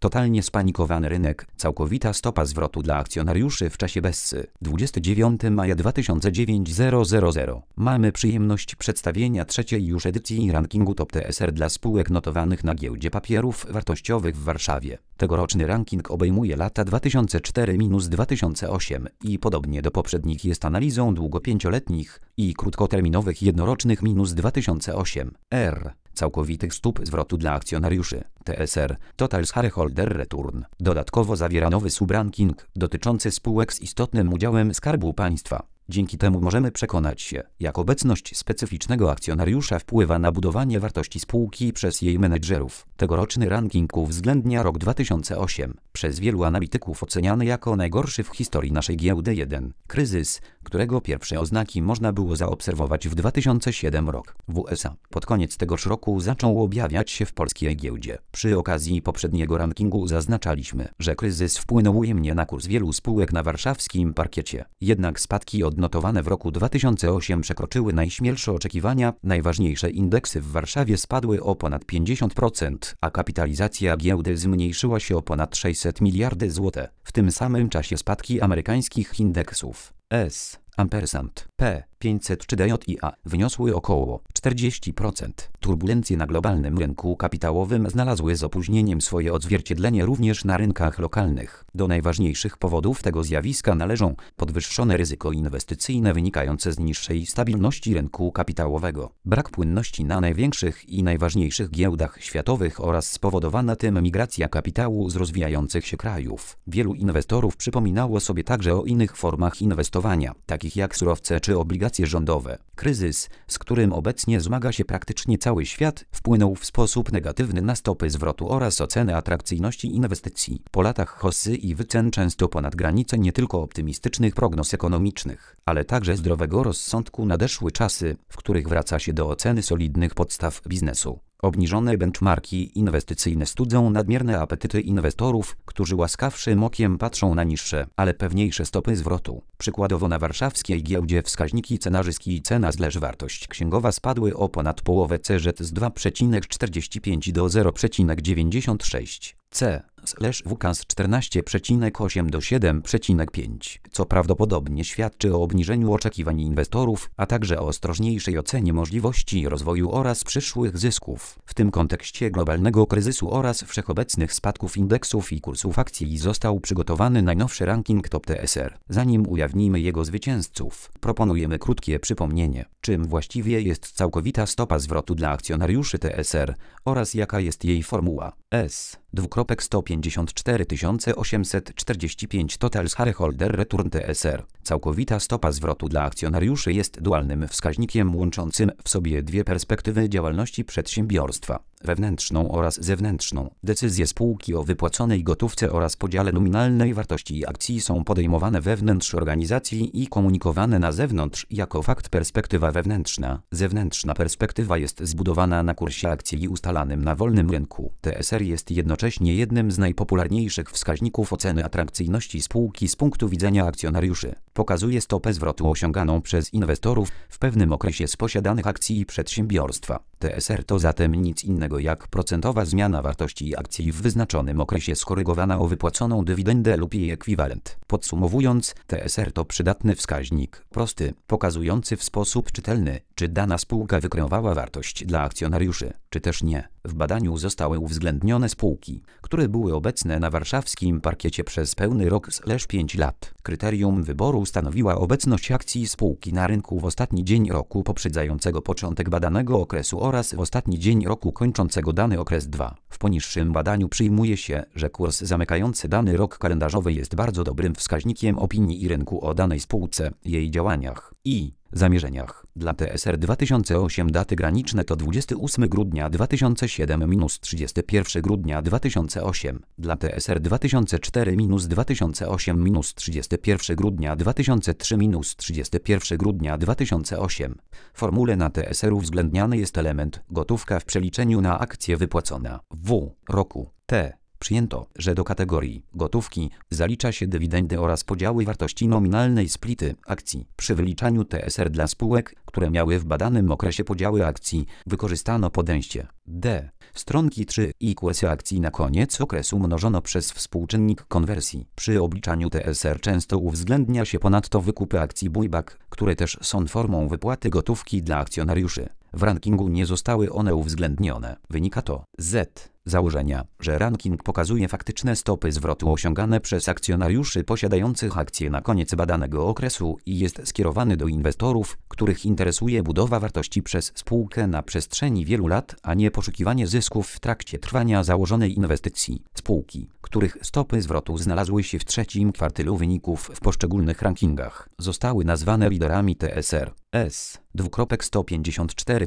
Totalnie spanikowany rynek. Całkowita stopa zwrotu dla akcjonariuszy w czasie Bessy. 29 maja 2009 000. Mamy przyjemność przedstawienia trzeciej już edycji rankingu Top TSR dla spółek notowanych na Giełdzie Papierów Wartościowych w Warszawie. Tegoroczny ranking obejmuje lata 2004-2008 i podobnie do poprzednich jest analizą długo-pięcioletnich i krótkoterminowych jednorocznych -2008 r. całkowitych stóp zwrotu dla akcjonariuszy, TSR, Total Shareholder Return. Dodatkowo zawiera nowy subranking dotyczący spółek z istotnym udziałem Skarbu Państwa. Dzięki temu możemy przekonać się, jak obecność specyficznego akcjonariusza wpływa na budowanie wartości spółki przez jej menedżerów. Tegoroczny ranking uwzględnia rok 2008, przez wielu analityków oceniany jako najgorszy w historii naszej giełdy. Kryzys, którego pierwsze oznaki można było zaobserwować w 2007 roku w USA. Pod koniec tegoż roku zaczął objawiać się w polskiej giełdzie. Przy okazji poprzedniego rankingu zaznaczaliśmy, że kryzys wpłynął ujemnie na kurs wielu spółek na warszawskim parkiecie. Jednak spadki odnotowane w roku 2008 przekroczyły najśmielsze oczekiwania. Najważniejsze indeksy w Warszawie spadły o ponad 50%, a kapitalizacja giełdy zmniejszyła się o ponad 600 miliardy złotych. W tym samym czasie spadki amerykańskich indeksów P 500 czy DJIA wyniosły około 40%. Turbulencje na globalnym rynku kapitałowym znalazły z opóźnieniem swoje odzwierciedlenie również na rynkach lokalnych. Do najważniejszych powodów tego zjawiska należą podwyższone ryzyko inwestycyjne wynikające z niższej stabilności rynku kapitałowego, brak płynności na największych i najważniejszych giełdach światowych oraz spowodowana tym migracja kapitału z rozwijających się krajów. Wielu inwestorów przypominało sobie także o innych formach inwestowania, takich jak surowce czy obligacje rządowe. Kryzys, z którym obecnie zmaga się praktycznie cały świat, wpłynął w sposób negatywny na stopy zwrotu oraz ocenę atrakcyjności inwestycji. Po latach hossy i wycen często ponad granice nie tylko optymistycznych prognoz ekonomicznych, ale także zdrowego rozsądku nadeszły czasy, w których wraca się do oceny solidnych podstaw biznesu. Obniżone benchmarki inwestycyjne studzą nadmierne apetyty inwestorów, którzy łaskawszym okiem patrzą na niższe, ale pewniejsze stopy zwrotu. Przykładowo na warszawskiej giełdzie wskaźniki cena zyski i cena/wartość księgowa spadły o ponad połowę CZ z 2,45 do 0,96. C/WK z 14,8 do 7,5, co prawdopodobnie świadczy o obniżeniu oczekiwań inwestorów, a także o ostrożniejszej ocenie możliwości rozwoju oraz przyszłych zysków. W tym kontekście globalnego kryzysu oraz wszechobecnych spadków indeksów i kursów akcji został przygotowany najnowszy ranking Top TSR. Zanim ujawnimy jego zwycięzców, proponujemy krótkie przypomnienie, czym właściwie jest całkowita stopa zwrotu dla akcjonariuszy TSR oraz jaka jest jej formuła. S:154 845 Total Shareholder Return TSR. Całkowita stopa zwrotu dla akcjonariuszy jest dualnym wskaźnikiem łączącym w sobie dwie perspektywy działalności przedsiębiorstwa, wewnętrzną oraz zewnętrzną. Decyzje spółki o wypłaconej gotówce oraz podziale nominalnej wartości akcji są podejmowane wewnątrz organizacji i komunikowane na zewnątrz jako fakt. Perspektywa wewnętrzna. Zewnętrzna perspektywa jest zbudowana na kursie akcji ustalanym na wolnym rynku. TSR jest jednocześnie jednym z najpopularniejszych wskaźników oceny atrakcyjności spółki z punktu widzenia akcjonariuszy. Pokazuje stopę zwrotu osiąganą przez inwestorów w pewnym okresie z posiadanych akcji przedsiębiorstwa. TSR to zatem nic innego jak procentowa zmiana wartości akcji w wyznaczonym okresie skorygowana o wypłaconą dywidendę lub jej ekwiwalent. Podsumowując, TSR to przydatny wskaźnik, prosty, pokazujący w sposób czytelny, czy dana spółka wykreowała wartość dla akcjonariuszy, czy też nie. W badaniu zostały uwzględnione spółki, które były obecne na warszawskim parkiecie przez pełny rok/5 lat. Kryterium wyboru stanowiła obecność akcji spółki na rynku w ostatni dzień roku poprzedzającego początek badanego okresu oraz w ostatni dzień roku kończącego dany okres. W poniższym badaniu przyjmuje się, że kurs zamykający dany rok kalendarzowy jest bardzo dobrym wskaźnikiem opinii i rynku o danej spółce, jej działaniach i zamierzeniach. Dla TSR 2008 daty graniczne to 28 grudnia 2007 - 31 grudnia 2008. Dla TSR 2004 - 2008 - 31 grudnia 2003 - 31 grudnia 2008. W formule na TSR uwzględniany jest element gotówka w przeliczeniu na akcję wypłacona w roku. T Przyjęto, że do kategorii gotówki zalicza się dywidendy oraz podziały wartości nominalnej splity akcji. Przy wyliczaniu TSR dla spółek, które miały w badanym okresie podziały akcji, wykorzystano podejście D. Stronki 3 = akcji na koniec okresu mnożono przez współczynnik konwersji. Przy obliczaniu TSR często uwzględnia się ponadto wykupy akcji buyback, które też są formą wypłaty gotówki dla akcjonariuszy. W rankingu nie zostały one uwzględnione. Wynika to z założenia, że ranking pokazuje faktyczne stopy zwrotu osiągane przez akcjonariuszy posiadających akcje na koniec badanego okresu i jest skierowany do inwestorów, których interesuje budowa wartości przez spółkę na przestrzeni wielu lat, a nie poszukiwanie zysków w trakcie trwania założonej inwestycji. Spółki, których stopy zwrotu znalazły się w trzecim kwartylu wyników w poszczególnych rankingach, zostały nazwane liderami TSR. S. 154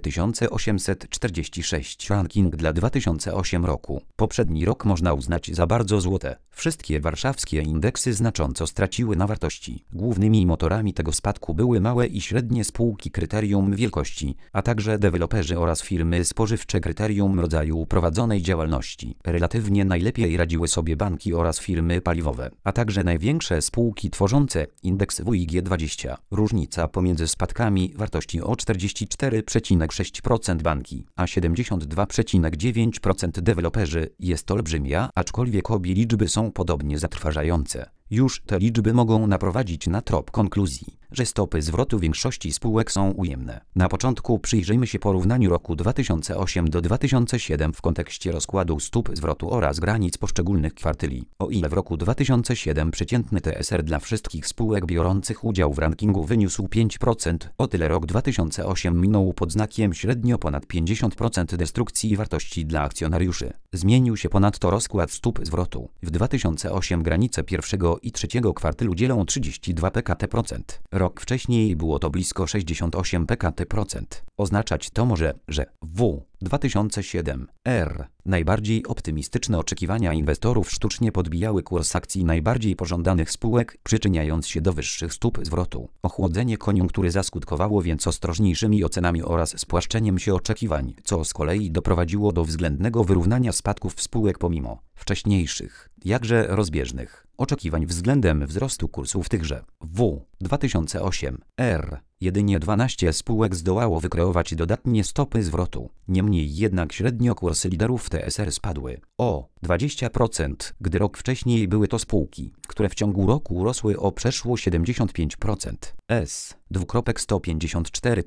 846 ranking dla 2008 roku. Poprzedni rok można uznać za bardzo złote. Wszystkie warszawskie indeksy znacząco straciły na wartości. Głównymi motorami tego spadku były małe i średnie spółki kryterium wielkości, a także deweloperzy oraz firmy spożywcze kryterium rodzaju prowadzonej działalności. Relatywnie najlepiej radziły sobie banki oraz firmy paliwowe, a także największe spółki tworzące indeks WIG20. Różnica pomiędzy spadkami wartości o 44,6% banki, a 72,9% deweloperzy jest olbrzymia, aczkolwiek obie liczby są podobnie zatrważające. Już te liczby mogą naprowadzić na trop konkluzji, że stopy zwrotu większości spółek są ujemne. Na początku przyjrzyjmy się porównaniu roku 2008 do 2007 w kontekście rozkładu stóp zwrotu oraz granic poszczególnych kwartyli. O ile w roku 2007 przeciętny TSR dla wszystkich spółek biorących udział w rankingu wyniósł 5%, o tyle rok 2008 minął pod znakiem średnio ponad 50% destrukcji wartości dla akcjonariuszy. Zmienił się ponadto rozkład stóp zwrotu. W 2008 granice pierwszego i trzeciego kwartylu dzielą 32 PKT%. Rok wcześniej było to blisko 68 PKT%. Oznaczać to może, że w 2007 r. najbardziej optymistyczne oczekiwania inwestorów sztucznie podbijały kurs akcji najbardziej pożądanych spółek, przyczyniając się do wyższych stóp zwrotu. Ochłodzenie koniunktury zaskutkowało więc ostrożniejszymi ocenami oraz spłaszczeniem się oczekiwań, co z kolei doprowadziło do względnego wyrównania spadków spółek pomimo wcześniejszych, jakże rozbieżnych oczekiwań względem wzrostu kursów tychże. W 2008 r. jedynie 12 spółek zdołało wykreować dodatnie stopy zwrotu. Niemniej jednak średnio kursy liderów TSR spadły o 20%, gdy rok wcześniej były to spółki, które w ciągu roku rosły o przeszło 75%. S. 154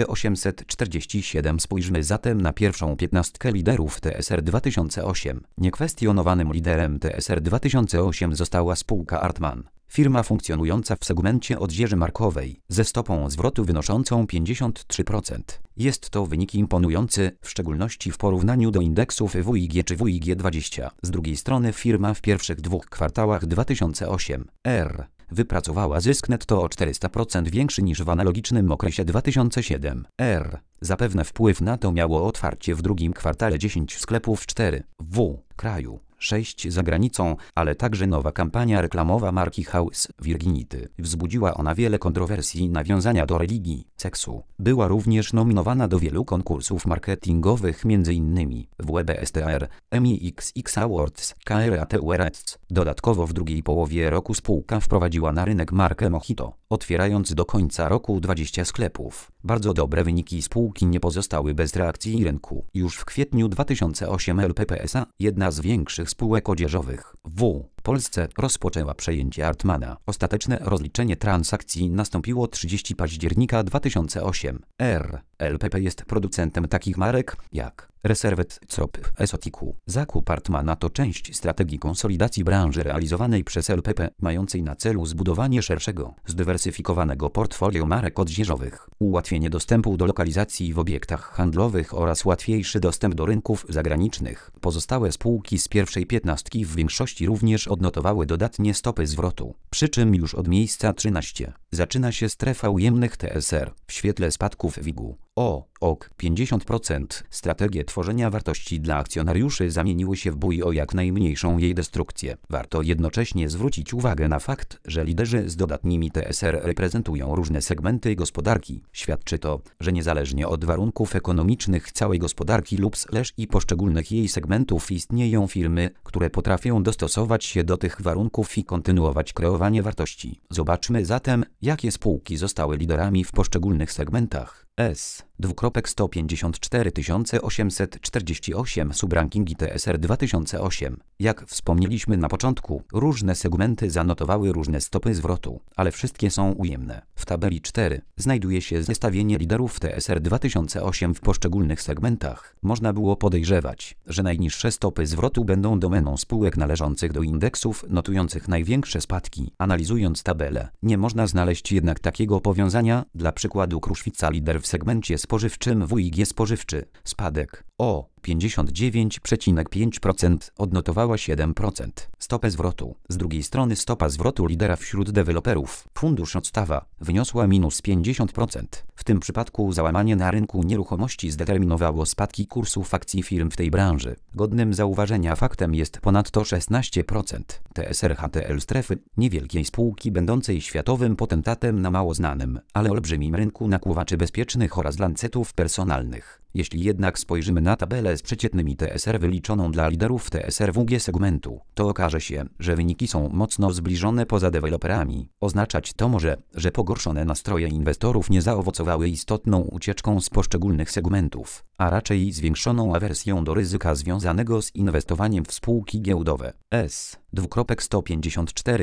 847. Spójrzmy zatem na pierwszą 15 liderów TSR 2008. Niekwestionowanym liderem TSR 2008 została spółka Artman. Firma funkcjonująca w segmencie odzieży markowej, ze stopą zwrotu wynoszącą 53%. Jest to wynik imponujący, w szczególności w porównaniu do indeksów WIG czy WIG20. Z drugiej strony firma w pierwszych dwóch kwartałach 2008 r. wypracowała zysk netto o 400% większy niż w analogicznym okresie 2007 r. Zapewne wpływ na to miało otwarcie w drugim kwartale 10 sklepów 4 w kraju, 6 za granicą, ale także nowa kampania reklamowa marki House Virginity. Wzbudziła ona wiele kontrowersji nawiązania do religii, seksu. Była również nominowana do wielu konkursów marketingowych, m.in. WBSTR, Emmy XX Awards, KRAT Awards. Dodatkowo w drugiej połowie roku spółka wprowadziła na rynek markę Mojito, otwierając do końca roku 20 sklepów. Bardzo dobre wyniki spółki nie pozostały bez reakcji rynku. Już w kwietniu 2008 LPP SA, jedna z większych spółek odzieżowych w Polsce, rozpoczęła przejęcie Artmana. Ostateczne rozliczenie transakcji nastąpiło 30 października 2008 r. LPP jest producentem takich marek jak Reservet, Trop, Esotiku. Zakup Artmana to część strategii konsolidacji branży realizowanej przez LPP, mającej na celu zbudowanie szerszego, zdywersyfikowanego portfolio marek odzieżowych, ułatwienie dostępu do lokalizacji w obiektach handlowych oraz łatwiejszy dostęp do rynków zagranicznych. Pozostałe spółki z pierwszej 15 w większości również odnotowały dodatnie stopy zwrotu, przy czym już od miejsca 13. zaczyna się strefa ujemnych TSR. W świetle spadków WIG-u OK 50% strategie tworzenia wartości dla akcjonariuszy zamieniły się w bój o jak najmniejszą jej destrukcję. Warto jednocześnie zwrócić uwagę na fakt, że liderzy z dodatnimi TSR reprezentują różne segmenty gospodarki. Świadczy to, że niezależnie od warunków ekonomicznych całej gospodarki lub i poszczególnych jej segmentów istnieją firmy, które potrafią dostosować się do tych warunków i kontynuować kreowanie wartości. Zobaczmy zatem, jakie spółki zostały liderami w poszczególnych segmentach. S.154 848 subrankingi TSR 2008. Jak wspomnieliśmy na początku, różne segmenty zanotowały różne stopy zwrotu, ale wszystkie są ujemne. W tabeli 4 znajduje się zestawienie liderów TSR 2008 w poszczególnych segmentach. Można było podejrzewać, że najniższe stopy zwrotu będą domeną spółek należących do indeksów notujących największe spadki. Analizując tabelę, nie można znaleźć jednak takiego powiązania. Dla przykładu Kruszwica lider w segmencie spożywczym WIG spożywczy. Spadek o 59,5% odnotowała 7% stopę zwrotu. Z drugiej strony stopa zwrotu lidera wśród deweloperów, fundusz Odstawa, wyniosła minus 50%. W tym przypadku załamanie na rynku nieruchomości zdeterminowało spadki kursów akcji firm w tej branży. Godnym zauważenia faktem jest ponadto 16% TSR HTL strefy, niewielkiej spółki będącej światowym potentatem na mało znanym, ale olbrzymim rynku nakłuwaczy bezpiecznych oraz lancetów personalnych. Jeśli jednak spojrzymy na tabelę z przeciętnymi TSR wyliczoną dla liderów TSR WG segmentu, to okaże się, że wyniki są mocno zbliżone poza deweloperami. Oznaczać to może, że pogorszone nastroje inwestorów nie zaowocowały istotną ucieczką z poszczególnych segmentów, a raczej zwiększoną awersją do ryzyka związanego z inwestowaniem w spółki giełdowe. S.154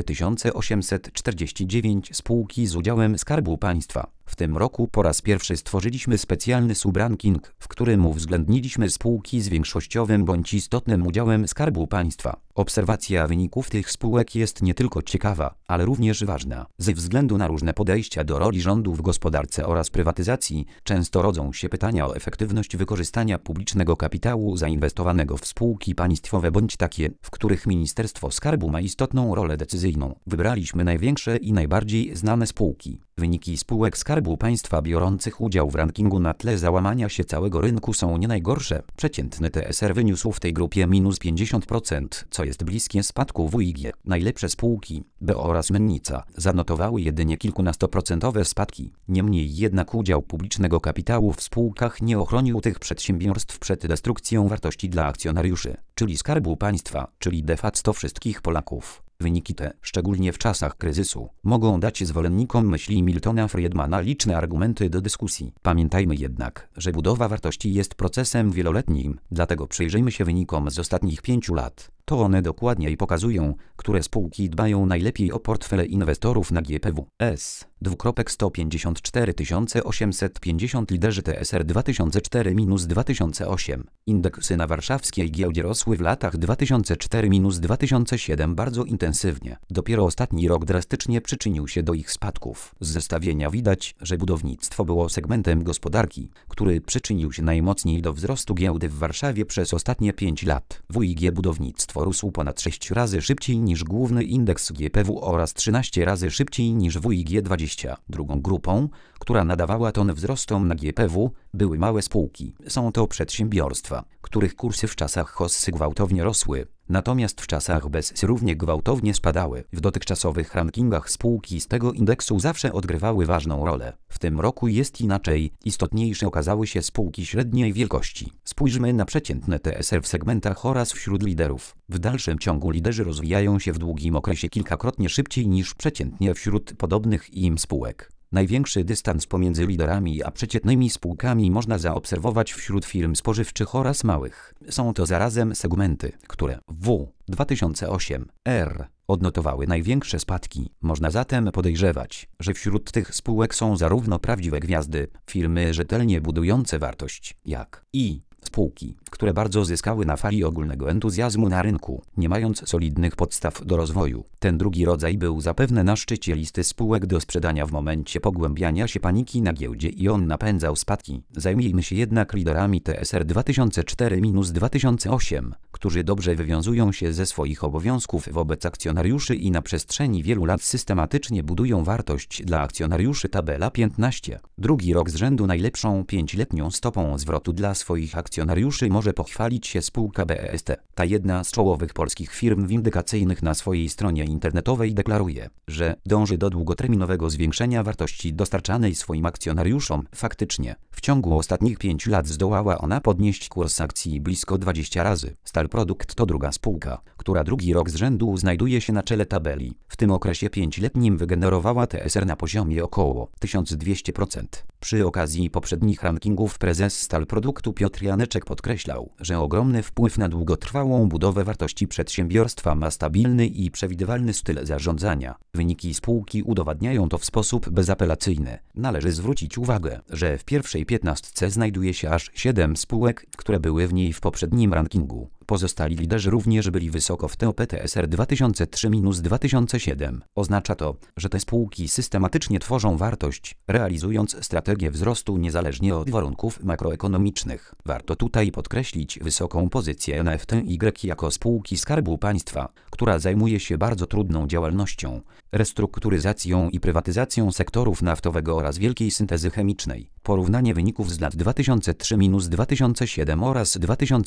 849 spółki z udziałem Skarbu Państwa. W tym roku po raz pierwszy stworzyliśmy specjalny subranking, w którym uwzględniliśmy spółki z większościowym bądź istotnym udziałem Skarbu Państwa. Obserwacja wyników tych spółek jest nie tylko ciekawa, ale również ważna. Ze względu na różne podejścia do roli rządu w gospodarce oraz prywatyzacji, często rodzą się pytania o efektywność wykorzystania publicznego kapitału zainwestowanego w spółki państwowe bądź takie, w których Ministerstwo Skarbu ma istotną rolę decyzyjną. Wybraliśmy największe i najbardziej znane spółki. Wyniki spółek Skarbu Państwa biorących udział w rankingu na tle załamania się całego rynku są nie najgorsze. Przeciętny TSR wyniósł w tej grupie minus 50%, co jest bliskie spadku WIG. Najlepsze spółki, BO oraz Mennica, zanotowały jedynie kilkunastoprocentowe spadki. Niemniej jednak udział publicznego kapitału w spółkach nie ochronił tych przedsiębiorstw przed destrukcją wartości dla akcjonariuszy, czyli Skarbu Państwa, czyli de facto wszystkich Polaków. Wyniki te, szczególnie w czasach kryzysu, mogą dać zwolennikom myśli Miltona Friedmana liczne argumenty do dyskusji. Pamiętajmy jednak, że budowa wartości jest procesem wieloletnim, dlatego przyjrzyjmy się wynikom z ostatnich 5 lat. To one dokładniej pokazują, które spółki dbają najlepiej o portfele inwestorów na GPW. S.154 850 liderzy TSR 2004-2008. Indeksy na warszawskiej giełdzie rosły w latach 2004-2007 bardzo intensywnie. Dopiero ostatni rok drastycznie przyczynił się do ich spadków. Z zestawienia widać, że budownictwo było segmentem gospodarki, który przyczynił się najmocniej do wzrostu giełdy w Warszawie przez ostatnie 5 lat. WIG budownictwo rósł ponad 6 razy szybciej niż główny indeks GPW oraz 13 razy szybciej niż WIG 20. Drugą grupą, która nadawała ton wzrostom na GPW, były małe spółki. Są to przedsiębiorstwa, których kursy w czasach hossy gwałtownie rosły, natomiast w czasach bez równie gwałtownie spadały. W dotychczasowych rankingach spółki z tego indeksu zawsze odgrywały ważną rolę. W tym roku jest inaczej, istotniejsze okazały się spółki średniej wielkości. Spójrzmy na przeciętne TSR w segmentach oraz wśród liderów. W dalszym ciągu liderzy rozwijają się w długim okresie kilkakrotnie szybciej niż przeciętnie wśród podobnych im spółek. Największy dystans pomiędzy liderami a przeciętnymi spółkami można zaobserwować wśród firm spożywczych oraz małych. Są to zarazem segmenty, które w 2008 r odnotowały największe spadki. Można zatem podejrzewać, że wśród tych spółek są zarówno prawdziwe gwiazdy, firmy rzetelnie budujące wartość, jak i Spółki, które bardzo zyskały na fali ogólnego entuzjazmu na rynku, nie mając solidnych podstaw do rozwoju. Ten drugi rodzaj był zapewne na szczycie listy spółek do sprzedania w momencie pogłębiania się paniki na giełdzie i on napędzał spadki. Zajmijmy się jednak liderami TSR 2004-2008, którzy dobrze wywiązują się ze swoich obowiązków wobec akcjonariuszy i na przestrzeni wielu lat systematycznie budują wartość dla akcjonariuszy. Tabela 15. Drugi rok z rzędu najlepszą 5-letnią stopą zwrotu dla swoich akcjonariuszy może pochwalić się spółka BEST. Ta jedna z czołowych polskich firm windykacyjnych na swojej stronie internetowej deklaruje, że dąży do długoterminowego zwiększenia wartości dostarczanej swoim akcjonariuszom. Faktycznie, w ciągu ostatnich 5 lat zdołała ona podnieść kurs akcji blisko 20 razy. Stalprodukt to druga spółka, która drugi rok z rzędu znajduje się na czele tabeli. W tym okresie 5-letnim wygenerowała TSR na poziomie około 1200%. Przy okazji poprzednich rankingów prezes Stalproduktu Piotr Janeczek podkreślał, że ogromny wpływ na długotrwałą budowę wartości przedsiębiorstwa ma stabilny i przewidywalny styl zarządzania. Wyniki spółki udowadniają to w sposób bezapelacyjny. Należy zwrócić uwagę, że w pierwszej 15 znajduje się aż 7 spółek, które były w niej w poprzednim rankingu. Pozostali liderzy również byli wysoko w TOP TSR 2003-2007. Oznacza to, że te spółki systematycznie tworzą wartość, realizując strategię wzrostu niezależnie od warunków makroekonomicznych. Warto tutaj podkreślić wysoką pozycję NFTY jako spółki Skarbu Państwa, która zajmuje się bardzo trudną działalnością, restrukturyzacją i prywatyzacją sektorów naftowego oraz wielkiej syntezy chemicznej. Porównanie wyników z lat 2003-2007 oraz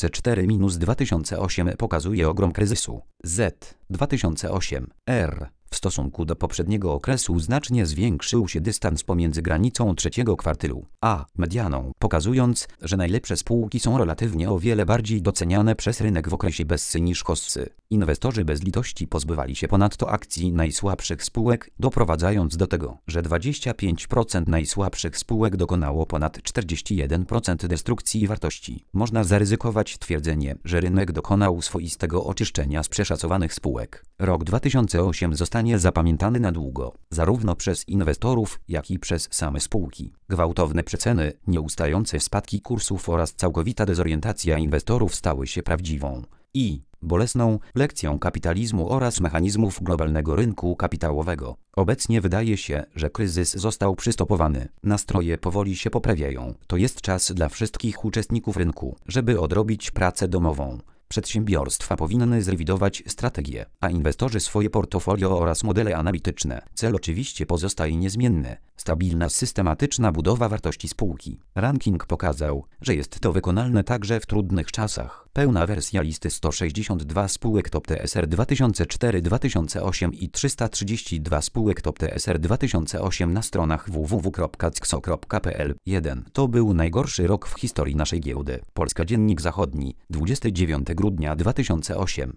2004-2008 pokazuje ogrom kryzysu. Z 2008 R. W stosunku do poprzedniego okresu znacznie zwiększył się dystans pomiędzy granicą trzeciego kwartylu a medianą, pokazując, że najlepsze spółki są relatywnie o wiele bardziej doceniane przez rynek w okresie bessy niż hossy. Inwestorzy bez litości pozbywali się ponadto akcji najsłabszych spółek, doprowadzając do tego, że 25% najsłabszych spółek dokonało ponad 41% destrukcji wartości. Można zaryzykować twierdzenie, że rynek dokonał swoistego oczyszczenia z przeszacowanych spółek. Rok 2008 zostanie zapamiętany na długo, zarówno przez inwestorów, jak i przez same spółki. Gwałtowne przeceny, nieustające spadki kursów oraz całkowita dezorientacja inwestorów stały się prawdziwą i bolesną lekcją kapitalizmu oraz mechanizmów globalnego rynku kapitałowego. Obecnie wydaje się, że kryzys został przystopowany. Nastroje powoli się poprawiają. To jest czas dla wszystkich uczestników rynku, żeby odrobić pracę domową. Przedsiębiorstwa powinny zrewidować strategię, a inwestorzy swoje portfolio oraz modele analityczne. Cel oczywiście pozostaje niezmienny. Stabilna, systematyczna budowa wartości spółki. Ranking pokazał, że jest to wykonalne także w trudnych czasach. Pełna wersja listy 162 spółek TOP TSR 2004-2008 i 332 spółek TOP TSR 2008 na stronach www.cxo.pl. 1. To był najgorszy rok w historii naszej giełdy. Polska Dziennik Zachodni, 29 grudnia 2008.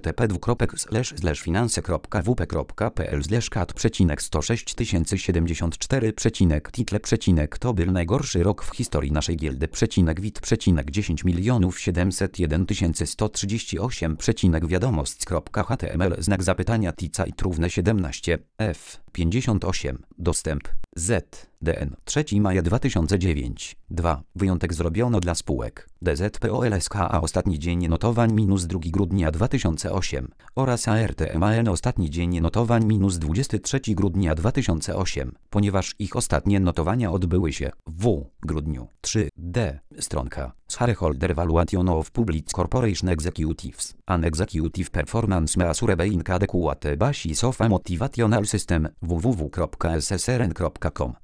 http://finanse.wp.pl/kat.106 title to był najgorszy rok w historii naszej giełdy. WIT 10 701 138. Wiadomość.html znak zapytania tica i trówne 17 f 58 dostęp z DN 3 maja 2009 2. Wyjątek zrobiono dla spółek DZPOLSKA ostatni dzień notowań -2 grudnia 2008 oraz ARTMAN ostatni dzień notowań -23 grudnia 2008, ponieważ ich ostatnie notowania odbyły się w grudniu. 3D stronka Shareholder Evaluation of Public Corporation Executives An Executive Performance Measure Being Adequate Basis of a Motivational System www.ssrn.com